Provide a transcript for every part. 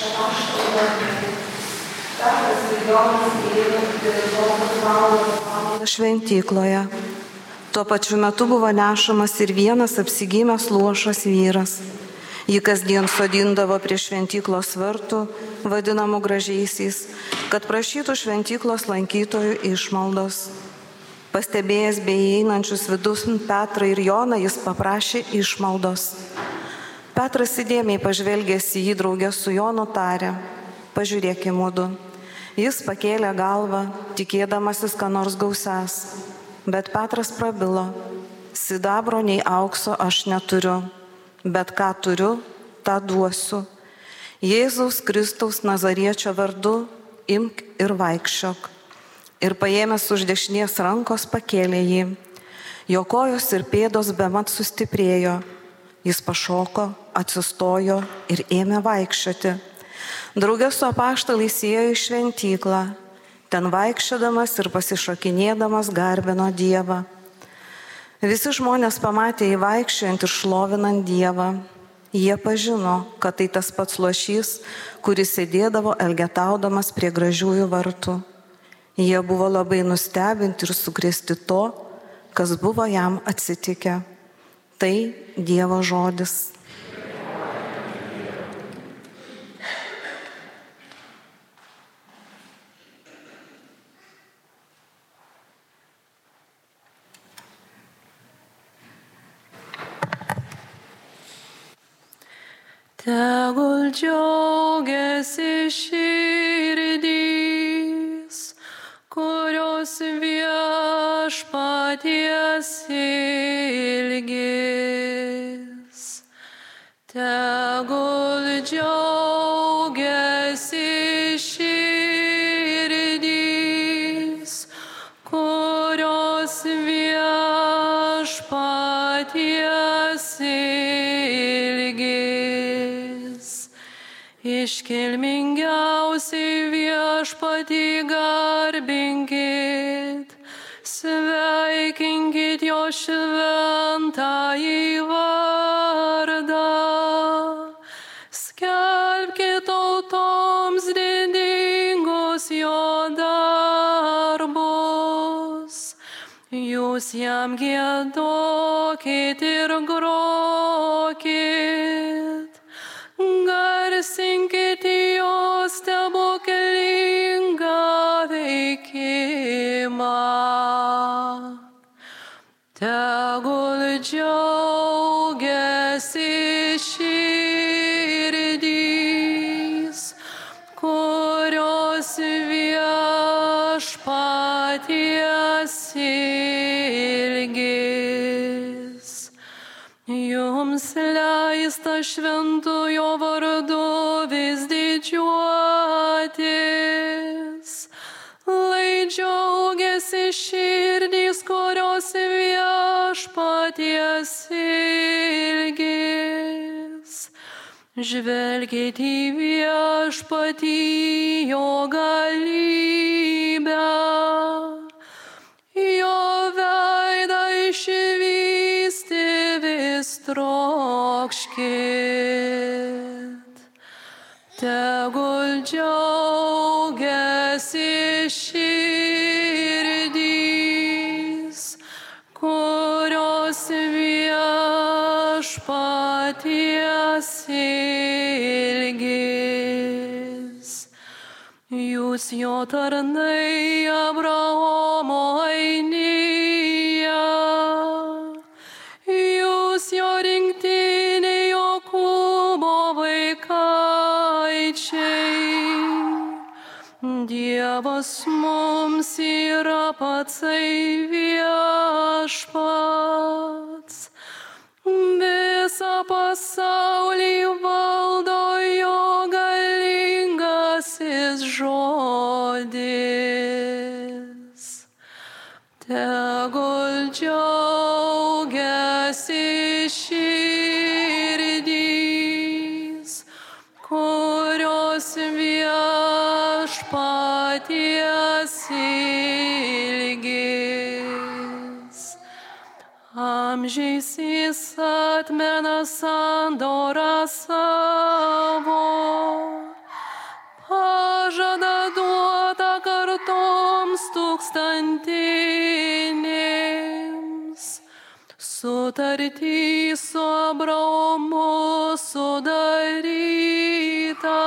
Šventykloje. Tuo pačiu metu buvo nešamas ir vienas apsigimęs luošas vyras. Jį kasdien sodindavo prie šventyklos vartų, vadinamų gražiaisiais, kad prašytų šventyklos lankytojų išmaldos. Pastebėjęs beįeinančius vidun Petrą ir Joną, jis paprašė išmaldos. Petras įdėmiai pažvelgęs į jį draugę su Jonu tarė: pažiūrėk į mudu. Jis pakėlė galvą, tikėdamasis, ką nors gausęs. Bet Petras prabilo: sidabro nei aukso aš neturiu, bet ką turiu, tą duosiu. Jėzaus Kristaus Nazariečio vardu imk ir vaikščiok. Ir paėmęs už dešinės rankos pakėlė jį. Jo kojos ir pėdos bemat sustiprėjo. Jis pašoko, atsistojo ir ėmė vaikščioti. Drauge su apaštalais ėjo į šventyklą. Ten vaikščiodamas ir pasišokinėdamas garbino Dievą. Visi žmonės pamatė jį vaikščiojant ir šlovinant Dievą. Jie pažino, kad tai tas pats luošys, kuris sėdėdavo elgetaudamas prie gražiųjų vartų. Jie buvo labai nustebinti ir sukrėsti to, kas buvo jam atsitikę. Tai Dievo žodis. Tegul džiaugiasi širdys, kurios viešpaties ilgis. Tegul džiaugiasi širdys, kurios viešpaties ilgis. Iškilmingiausiai viešpatį garbinkit, sveikinkit jo šventąjį vardą, skelbkit tautoms didingus jo darbus, jūs jam giedokit ir grokit. Garsinkit jo stebuklingą veikimą. Tegul džiaugiasi širdys, kurios viešpaties ilgis. Jums leista šventojo vardu vis didžiuotis, lai džiaugiasi širdys, kurios viešpaties ilgis. Žvelkit į viešpatį jo galybę, jo veidą išvysti vis trokškit. Tegul džiaugiasi širdys, kurios viešpaties ilgis. Jūs jo tarnai Abraomo ainija, jūs jo rinktinė Jokūbo vaikaičiai. Dievas mums yra patsai viešpats, visą pasaulį valdo jo galingasis žodis. Tegul džiaugiasi širdys, kurios viešpaties ilgis. Amžiais jis atmena sandorą savo, sutartį su Abraomu sudaryta.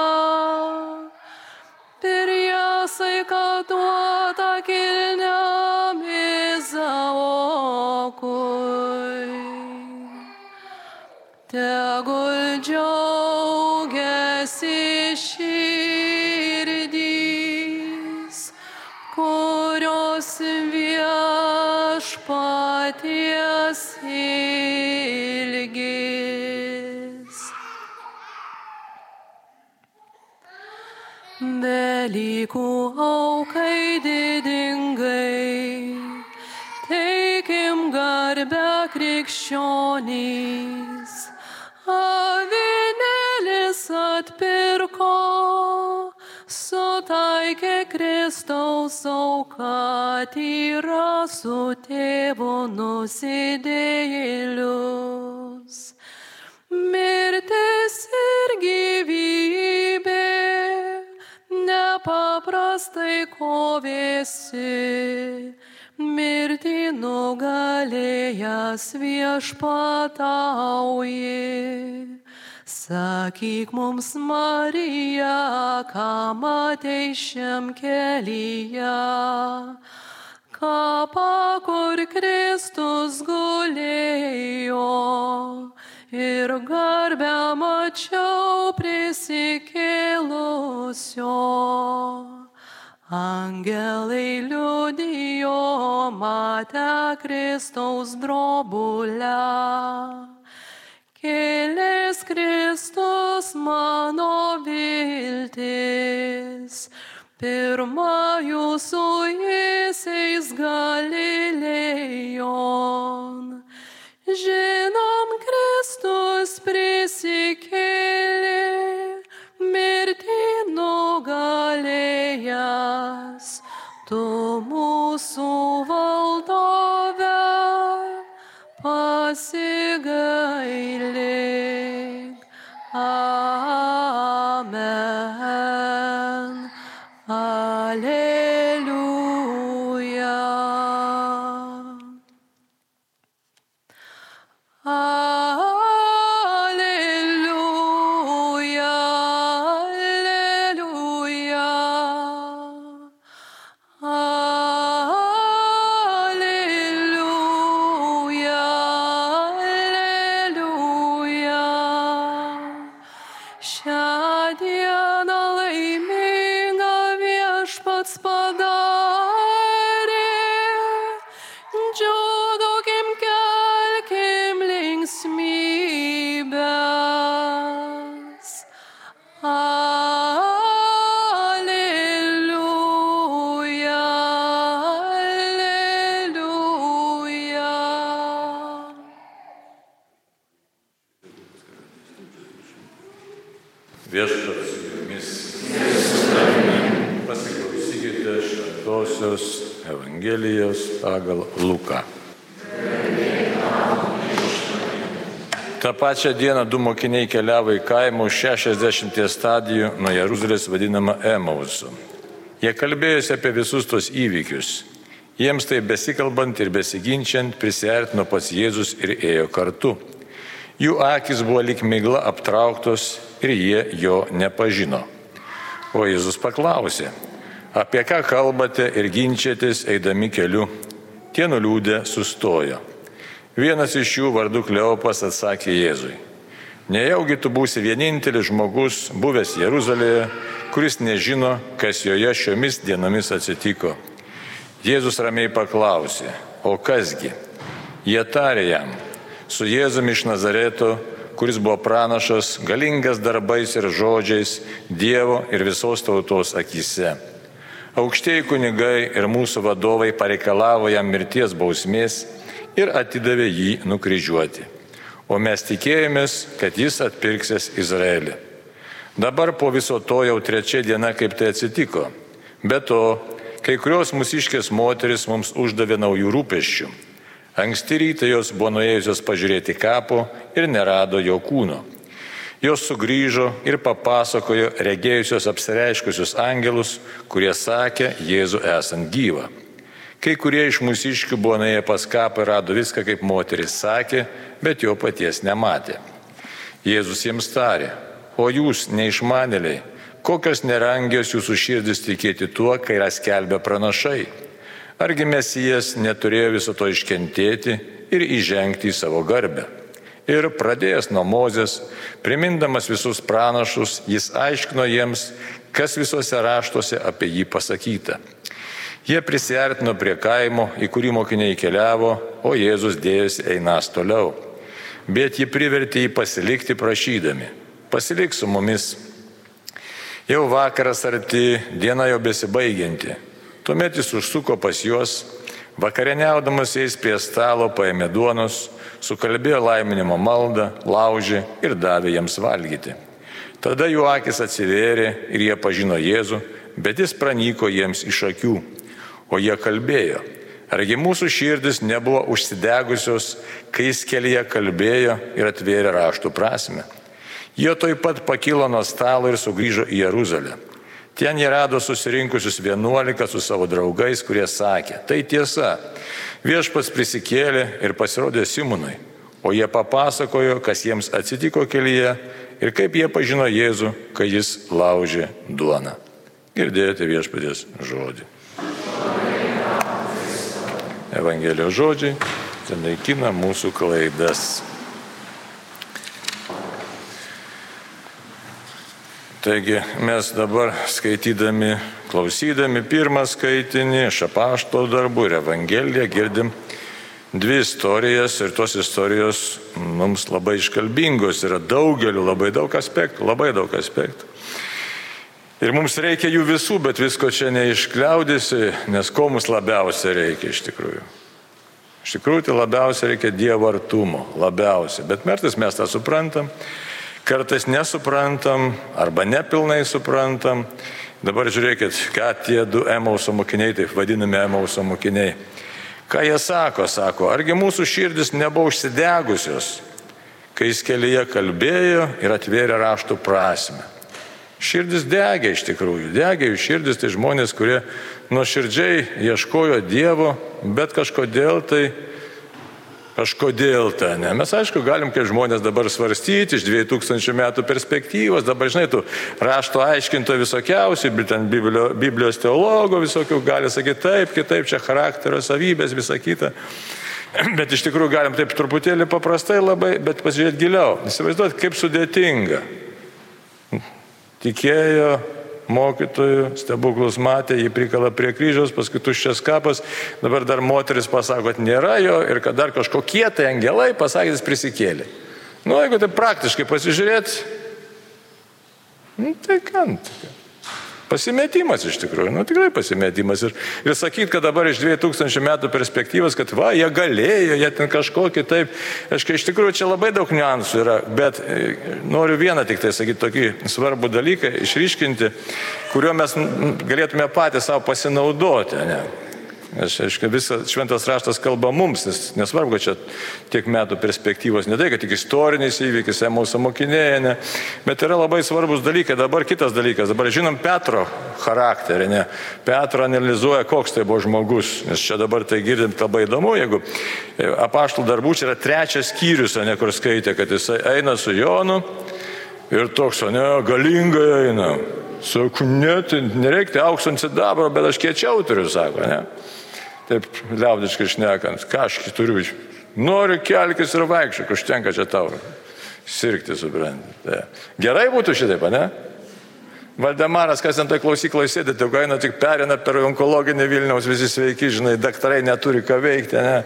Priesaiką duota kilniam Izaokui. Tegul džiaugiasi širdys, kurios viešpaties ilgis. Velykų aukai didingai, teikim garbę krikščionys. Avinėlis atpirko, sutaikė Kristaus auką, tyrą su tėvu nusidėjėlius. Mirtis ir gyvybė nepaprastai kovėsi, mirtį nugalėjęs viešpatauji. Sakyk mums, Marija, ką matei šiam kelyje, kapą, kur Kristus gulėjo, ir garbę mačiau prisikėlusio. Angelai liudijo matę Kristaus drobulę. Kėlės Kristus mano viltis, pirma jūsų eis Galilėjon. Žinom, Kristus prisikėlė, mirtį nugalėjęs, tu mūsų valdove pasigailėk. Amen. Alleluja. Alleluja. Alleluja. Alleluja. Alleluja. Šią dieną laimingą viešpats padarė, džiūgaukim, kelkim linksmybes. Alleluja, alleluja. Viešpats su jumis. Pasiklausykite Šventosios Evangelijos pagal Luką. Ta pačia diena du mokiniai keliavo į kaimą už 60 stadijų nuo Jeruzalės vadinamą Emausu. Jie kalbėjosi apie visus tos įvykius. Jiems tai besikalbant ir besiginčiant prisiartino pats Jėzus ir ėjo kartu. Jų akys buvo lyg migla aptrauktos ir jie jo nepažino. O Jėzus paklausė, apie ką kalbate ir ginčiatės eidami keliu. Tie nuliūdę sustojo. Vienas iš jų vardu Kleopas atsakė Jėzui, nejaugi tu būsi vienintelis žmogus, buvęs Jeruzalėje, kuris nežino, kas joje šiomis dienomis atsitiko. Jėzus ramiai paklausė, o kasgi? Jie tarė jam, su Jėzumi iš Nazareto, kuris buvo pranašas, galingas darbais ir žodžiais Dievo ir visos tautos akyse. Aukštieji kunigai ir mūsų vadovai pareikalavo jam mirties bausmės ir atidavė jį nukryžiuoti. O mes tikėjomės, kad jis atpirksės Izraelį. Dabar po viso to jau 3 diena, kaip tai atsitiko. Be to, kai kurios mūsiškės moteris mums uždavė naujų rūpesčių. Anksti rytą jos buvo nuėjusios pažiūrėti kapo ir nerado jo kūno. Jos sugrįžo ir papasakojo regėjusios apsireiškusius angelus, kurie sakė Jėzų esant gyvą. Kai kurie iš mūsiškių buvo nuėję pas kapą ir rado viską, kaip moteris sakė, bet jo paties nematė. Jėzus jiems tarė: o jūs, neišmanėliai, kokios nerangios jūsų širdis tikėti tuo, kai yra skelbę pranašai? Argi Mesijas neturėjo viso to iškentėti ir įžengti į savo garbę? Ir pradėjęs nuo Mozės, primindamas visus pranašus, jis aiškino jiems, kas visuose raštuose apie jį pasakyta. Jie prisiartino prie kaimo, į kurį mokiniai keliavo, o Jėzus dėjosi einąs toliau. Bet jį privertė jį pasilikti prašydami: pasilik su mumis. Jau vakaras arti, diena jau besibaigianti. Tuomet jis užsuko pas juos, vakarieniaudamas jais prie stalo paėmė duonos, sukalbėjo laiminimo maldą, laužė ir davė jiems valgyti. Tada jų akis atsivėrė ir jie pažino Jėzų, bet jis pranyko jiems iš akių. O jie kalbėjo: argi mūsų širdis nebuvo užsidegusios, kai jis kelyje kalbėjo ir atvėrė raštų prasmę? Jie taip pat pakilo nuo stalo ir sugrįžo į Jeruzalę. Ten jie rado susirinkusius 11 su savo draugais, kurie sakė: tai tiesa, Viešpats prisikėlė ir pasirodė Simonui. O jie papasakojo, kas jiems atsitiko kelyje ir kaip jie pažino Jėzų, kai jis laužė duoną. Girdėjote Viešpaties žodį. Evangelijos žodžiai tai naikina mūsų klaidas. Taigi mes dabar skaitydami, klausydami pirmą skaitinį iš Apaštalų darbų ir Evangeliją girdim dvi istorijas ir tos istorijos mums labai iškalbingos, yra daugeliu, labai daug aspektų. Ir mums reikia jų visų, bet visko čia neiškliaudysi, nes ko mums labiausiai reikia iš tikrųjų. Iš tikrųjų tai labiausiai reikia Dievo artumo, labiausiai, bet kartais mes tą suprantam. Kartais nesuprantam arba nepilnai suprantam. Dabar žiūrėkit, ką tie du Emauso mokiniai, taip vadinami Emauso mokiniai, ką jie sako, argi mūsų širdis nebuvo užsidegusios, kai jis kelyje kalbėjo ir atvėrė raštų prasmę. Širdis degė iš tikrųjų, degė jų širdis, tai žmonės, kurie nuoširdžiai ieškojo Dievo, bet kažkodėl ne. Mes aišku galim kaip žmonės dabar svarstyti iš 2000 metų perspektyvos, dabar žinai, tų rašto aiškinto visokiausių, ten Biblijos teologų visokių gali sakyti taip, kitaip, čia charakterio savybės, visa kita. Bet iš tikrųjų galim taip truputėlį paprastai labai, bet pasižiūrėti giliau. Įsivaizduoti, kaip sudėtinga. Tikėjo mokytojų, stebuklus matė, jį prikala prie kryžiaus, paskui tuščias kapas, dabar dar moteris pasako, kad nėra jo ir kad dar kažkokie tai angelai pasakė, jis prisikėlė. Jeigu tai praktiškai pasižiūrėti, tai kam? Pasimetimas iš tikrųjų, tikrai pasimetimas. Ir sakyti, kad dabar iš 2000 metų perspektyvos, kad jie galėjo, jie ten kažkokį taip, iš tikrųjų čia labai daug niuansų yra, bet noriu vieną tik tai sakyti, tokį svarbų dalyką išryškinti, kuriuo mes galėtume patys savo pasinaudoti. Ne? Visas šventas raštas kalba mums, nesvarbu, kad čia tiek metų perspektyvos, ne tai, kad tik istorinis įvykis, mūsų mokiniai, ne, bet yra labai svarbus dalykai. Dabar kitas dalykas, dabar žinom Petro charakterį, ne. Petro analizuoja, koks tai buvo žmogus, nes čia dabar tai girdim labai įdomu, jeigu Apaštalų darbų čia yra 3 skyrius, ne, kur skaitė, kad jisai eina su Jonu ir toks, galingai eina. Sako, nereikia aukso ant sidabro, bet aš kiečiau turiu, sako, ne. Taip liaudiškai šnekant, ką aš turiu, noriu kelkis ir vaikščiok, užtenka čia tau sirgti, supranti. Gerai būtų šitaip, ne? Valdemaras, kas ant tai klausykloje sėdė, tai eina tik perina per onkologinį Vilniaus, visi sveiki, žinai, daktarai neturi ką veikti, ne?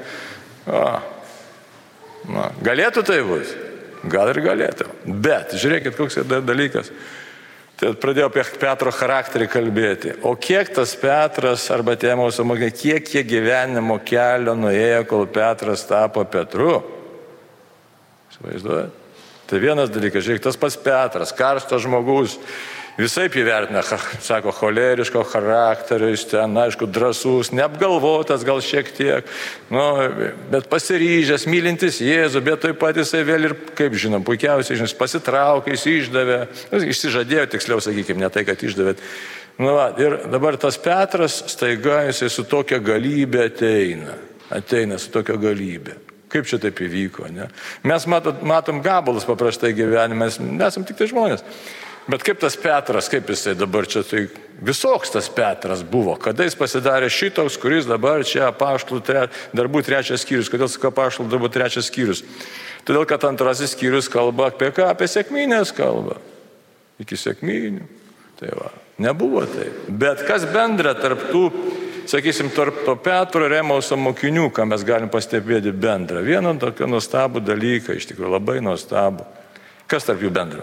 Galėtų tai būti? Gal ir galėtų. Bet, žiūrėkit, koks yra dalykas. Tai pradėjau apie Petro charakterį kalbėti. O kiek tas Petras arba tie mūsų mokiniai, kiek jie gyvenimo kelio nuėjo, kol Petras tapo Petru? Įsivaizduojat? Tai vienas dalykas, žiūrėk, tas pats Petras, karstas žmogus, visaip įvertina, sako, choleriško charakterio, jis ten, aišku, drąsus, neapgalvotas gal šiek tiek, bet pasiryžęs, mylintis Jėzų, bet taip pat jisai vėl ir, kaip žinom, puikiausiai, pasitraukė, jis išdavė, išsižadėjo, tiksliau sakykime, ne tai, kad išdavė, Nu, va, ir dabar tas Petras staiga jisai su tokia galybė ateina su tokia galybė. Kaip čia taip įvyko, ne? Mes matom gabalus paprastai gyvenime, mes nesam tik tai žmonės. Bet kaip tas Petras, kaip jisai dabar čia, tai visoks tas Petras buvo, kada jis pasidarė šitoks, kuris dabar čia apaštalų darbų 3 skyrius. Kodėl sakau apaštalų darbų 3 skyrius? Todėl, kad 2 skyrius kalba apie ką? Apie sekmines kalba. Iki sekminių. Tai va, nebuvo taip. Bet kas bendra tarp tų, sakysim, tarp to Petro ir Emauso mokinių, ką mes galim pastebėti bendrą. Vieną tokį nuostabų dalyką, iš tikrųjų labai nuostabų. Kas tarp jų bendro?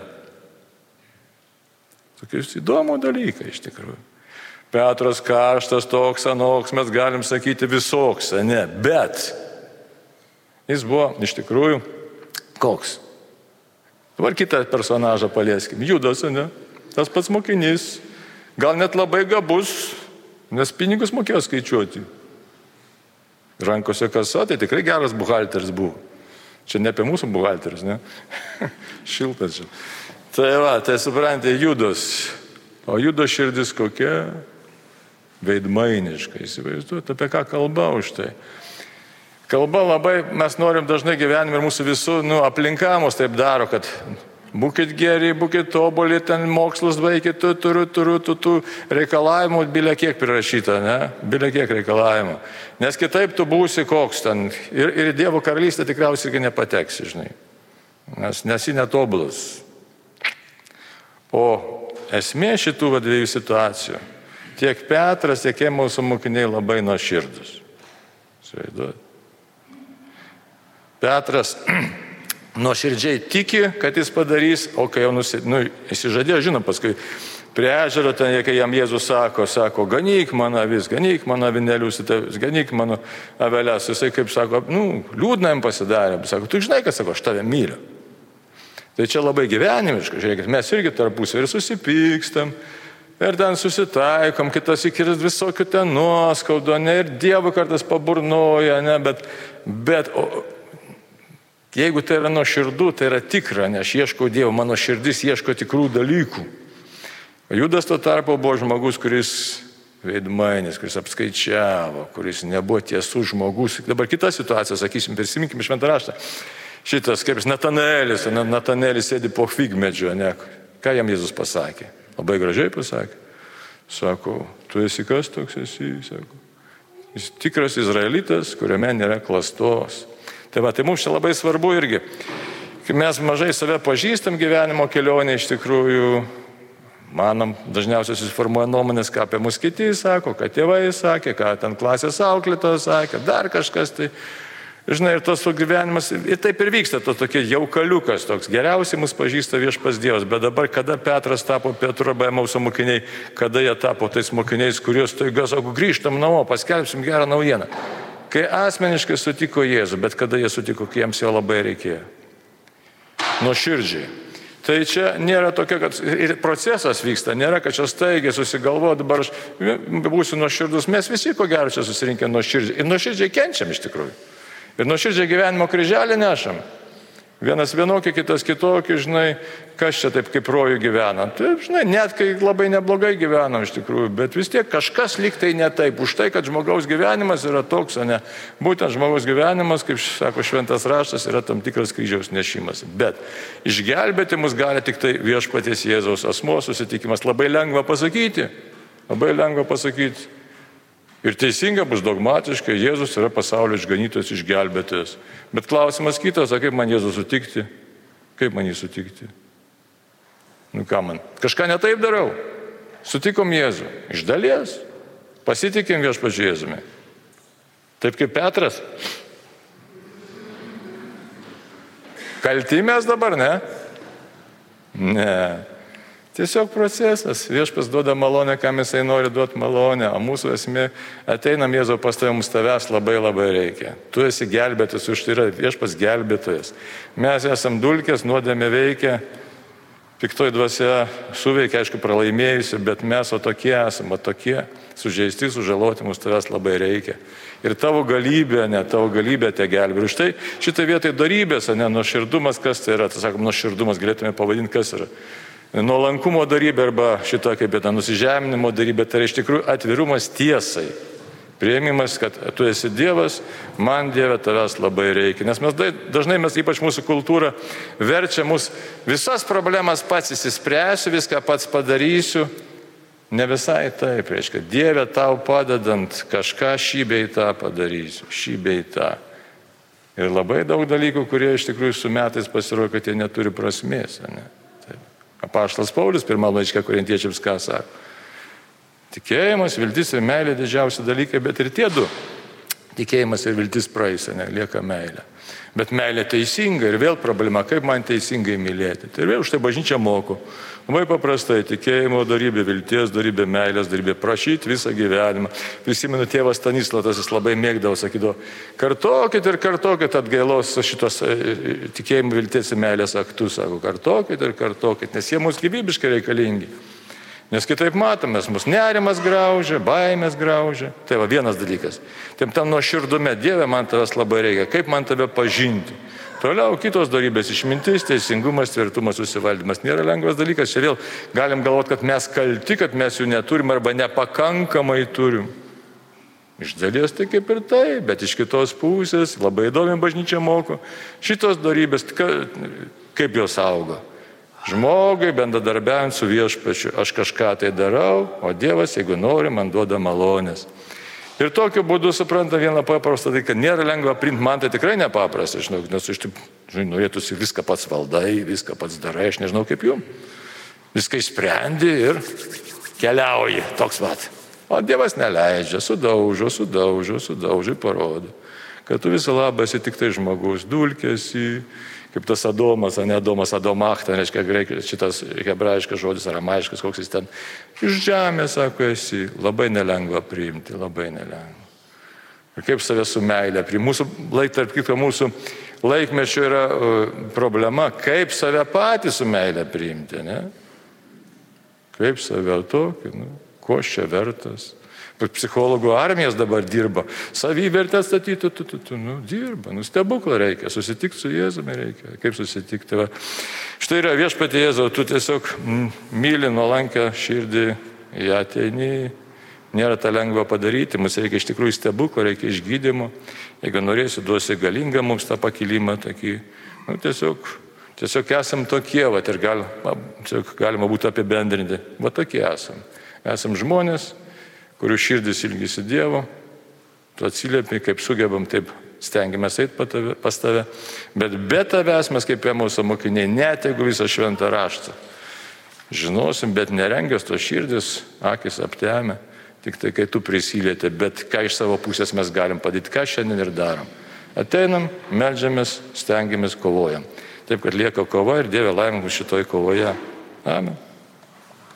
Tokius įdomų dalyką, iš tikrųjų. Petras karštas, toks, anoks, mes galim sakyti visoks, ne, bet jis buvo, iš tikrųjų, koks? Dabar kitą personažą palieskim. Judas, ne? Tas pats mokinys, gal net labai gabus, nes pinigus mokėjo skaičiuoti. Rankose kasa, tai tikrai geras buhalteris buvo. Čia ne apie mūsų buhalterius, ne? Šiltas čia. Tai va, tai suprantate, Judas. O Judo širdis kokia? Veidmainiška, įsivaizduojate, apie ką kalba už tai. Kalba labai, mes norim dažnai gyvenime ir mūsų visų, aplinka mus taip daro, kad būkit geri, būkit tobuli, ten mokslus baikit, tų reikalavimų bilia kiek prirašyta, ne? Bilia kiek reikalavimų. Nes kitaip tu būsi koks ten. Ir Dievo karalystė tikriausiai irgi nepateksi, žinai. Nes jį netobulas. O esmė šitų dviejų situacijų. Tiek Petras, tiek Emauso mokiniai labai nuoširdūs. Petras nuoširdžiai tiki, kad jis padarys, o kai jau įsižadėjo, žinom, paskui prie ežero, ten, kai jam Jėzus sako, ganyk mano avis, ganyk mano avinėlius, ganyk mano aveles. Jisai kaip sako, liūdna jam pasidarė. Sako, tu žinai, kad sako, aš tave myliu. Tai čia labai gyvenimiška, žiūrėkit, mes irgi tarpusavy ir susipykstam, ir ten susitaikom, kitas įkiris visokių ten nuoskaudų, ne, ir Dievui kartais paburnoja, ne, bet jeigu tai yra nuoširdų, tai yra tikra, ne, aš ieškau Dievo, mano širdis ieško tikrų dalykų. Judas tuo tarpu buvo žmogus, kuris veidmainis, kuris apskaičiavo, kuris nebuvo tiesų žmogus. Dabar kita situacija, sakysim, prisiminkim Šventą raštą. Šitas, kaip Natanėlis sėdi po figmedžio, ne, ką jam Jėzus pasakė? Labai gražiai pasakė. Sako, tu esi kas toks esi, sako. Jis tikras izraelitas, kuriame nėra klastos. Tai mums čia labai svarbu irgi. Kai mes mažai save pažįstam gyvenimo kelionė, iš tikrųjų, manom, dažniausiai susiformuoja nuomonės, ką apie mus kiti sako, ką tėvai sakė, ką ten klasės auklėtojas sakė, dar kažkas tai. Žinai, ir tas gyvenimas, ir taip ir vyksta, to tokie jaukaliukas toks. Geriausiai mus pažįsta viešpats Dievas, bet dabar, kada Petras tapo Petru arba Emauso mokiniai, kada jie tapo tais mokiniais, kuriuos taiga sako, grįžtam namo, paskelbsim gerą naujieną. Kai asmeniškai sutiko Jėzų, bet kada jie sutiko, kai jiems jo labai reikėjo. Nuoširdžiai. Tai čia nėra tokia, kad ir procesas vyksta, nėra, kad čia staigiai susigalvo, dabar aš būsiu nuoširdus. Mes visi, ko gero, čia susirinkę nuoširdžiai. Ir nuoširdžiai kenčiam iš tikrųjų. Ir nuoširdžiai gyvenimo kryželį nešam. Vienas vienokį, kitas kitokį, žinai, kas čia taip kaip rojų gyvena. Taip, žinai, net kai labai neblogai gyvenam iš tikrųjų, bet vis tiek kažkas lyg tai ne taip. Už tai, kad žmogaus gyvenimas yra toks, o ne. Būtent žmogaus gyvenimas, kaip sako Šventas raštas, yra tam tikras kryžiaus nešimas. Bet išgelbėti mus gali tik tai viešpaties Jėzaus asmuo susitikimas. Labai lengva pasakyti. Ir teisinga bus dogmatiškai, Jėzus yra pasaulio išganytojas, išgelbėtojas. Bet klausimas kitas, o kaip man Jėzų sutikti? Kaip man jį sutikti? Ką man? Kažką ne taip darau. Sutikom Jėzų. Iš dalies. Pasitikim viešpačiu Jėzumi. Taip kaip Petras. Kalti mes dabar, ne? Ne. Tiesiog procesas. Viešpas duoda malonę, kam jisai nori duoti malonę, o mūsų esmė ateinam Jėzau pas tavim, tavęs labai labai reikia. Tu esi gelbėtas, už tai yra viešpas gelbėtojas. Mes esam dulkės, nuodėmė veikia, piktoji dvasia suveikia, aišku, pralaimėjusi, bet mes tokie esame, tokie sužeisti, sužaloti, mūsų tavęs labai reikia. Ir tavo galybė te gelbė. Ir štai šitą vietoj darybės, nuoširdumas, kas tai yra? Tai sakom, nuoširdumas galėtume pavadinti, kas yra. nuolankumo darybė arba šito kaip nusižeminimo darybė, tai yra iš tikrųjų atvirumas tiesai. Priėmimas, kad tu esi Dievas, man Dieve tavęs labai reikia. Nes dažnai ypač mūsų kultūra, verčia mus visas problemas pats įsispręsiu, viską pats padarysiu. Ne visai taip, reiškia, Dieve tau padedant kažką šį bei tą padarysiu, šį bei tą. Ir labai daug dalykų, kurie iš tikrųjų su metais pasirodo, kad jie neturi prasmės. Ne? Apaštalas Paulius, pirmą laišką Korintiečiams ką sako? Tikėjimas, viltis ir meilė didžiausi dalykai, bet ir tie du. Tikėjimas ir viltis praeis, lieka meilė. Bet meilė teisinga ir vėl problema, kaip man teisingai mylėti. Tai vėl už tai bažnyčia moko. Labai paprastai, tikėjimo darybė, vilties darybė, meilės darybė, prašyti visą gyvenimą. Prisimenu, tėvas Stanislavas, jis labai mėgdavo, sakydavo, kartokit ir kartokit atgailos šitos tikėjimo, vilties ir meilės aktus, sako, kartokit ir kartokit, nes jie mums gyvybiškai reikalingi. Nes kitaip matomės, mus nerimas graužia, baimės graužia. Tai va vienas dalykas. Tam nuoširdume, Dieve, man tavęs labai reikia, kaip man tave pažinti. Toliau kitos darybės, išmintis, teisingumas, tvirtumas, susivaldymas. Nėra lengvas dalykas. Čia vėl galim galvoti, kad mes kalti, kad mes jų neturim arba nepakankamai turim. Iš dalies tai kaip ir tai, bet iš kitos pusės, labai įdomi bažnyčia moko, šitos darybės, kaip jos auga. Žmogui bendradarbiaujant su viešpačiu, aš kažką tai darau, o Dievas, jeigu nori, man duoda malonės. Ir tokiu būdu supranta vieną paprastą dalyką, kad nėra lengva priimti, man tai tikrai nepaprasta, žinau, nes iš tikrųjų norėtųsi viską pats valdai, viską pats darai, aš nežinau kaip jum. Viską išsprendi ir keliauji, toks vat. O Dievas neleidžia, sudaužo ir parodo, kad tu visą labą esi tik tai žmogus, dulkėsi, kaip tas Adomas, Adomach, tai reiškia šitas hebrajiškas žodis, aramaiškas, koks jis ten. Iš žemės, sako, esi, labai nelengva priimti, labai nelengva. Ir kaip save su meilė priimti. Tarp kitko, mūsų laikmečio yra problema, kaip save patį su meilė priimti, ne? Kaip save tokį, ko aš čia vertas. Psichologų armijas dabar dirba, savivertę statyti, dirba, stebuklą reikia, susitikti su Jėzumi reikia, kaip susitikti. Va. Štai yra viešpatie Jėzau, tu tiesiog myli nuolankę širdį, ją ateini, nėra tą lengva padaryti, mums reikia iš tikrųjų stebuklą, reikia išgydymo, jeigu norėsi, duosi galingą mums tą pakilimą, tokį, tiesiog esam tokie, va, ir galima būtų apibendrinti, va tokie esam. Esam žmonės, kurių širdis ilgisi Dievo, tu atsiliepi, kaip sugebam, taip stengiamės eiti pas tave, bet be tavęs mes kaip mūsų mokiniai, net jeigu visą šventą raštą žinosim, bet nerengios to širdis, akis aptemę, tik tai kai tu prisilieti, bet ką iš savo pusės mes galim padaryti, ką šiandien ir darom. Ateinam, meldžiamės, stengiamės, kovojam. Taip, kad lieka kova ir Dieve laimink šitoj kovoje. Amen.